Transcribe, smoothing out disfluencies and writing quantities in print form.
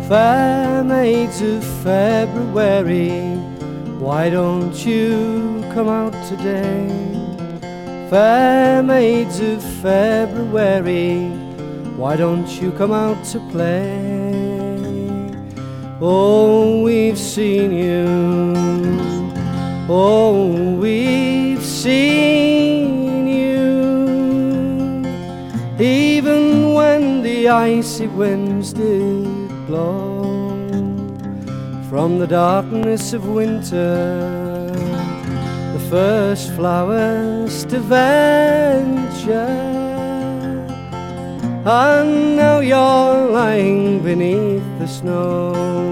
Fair maids of February, why don't you come out today? Fair maids of February, why don't you come out to play? Oh, we've seen you, oh, we've seen you, even when the icy winds did blow from the darkness of winter, the first flowers to venture. And now you're lying beneath the snow.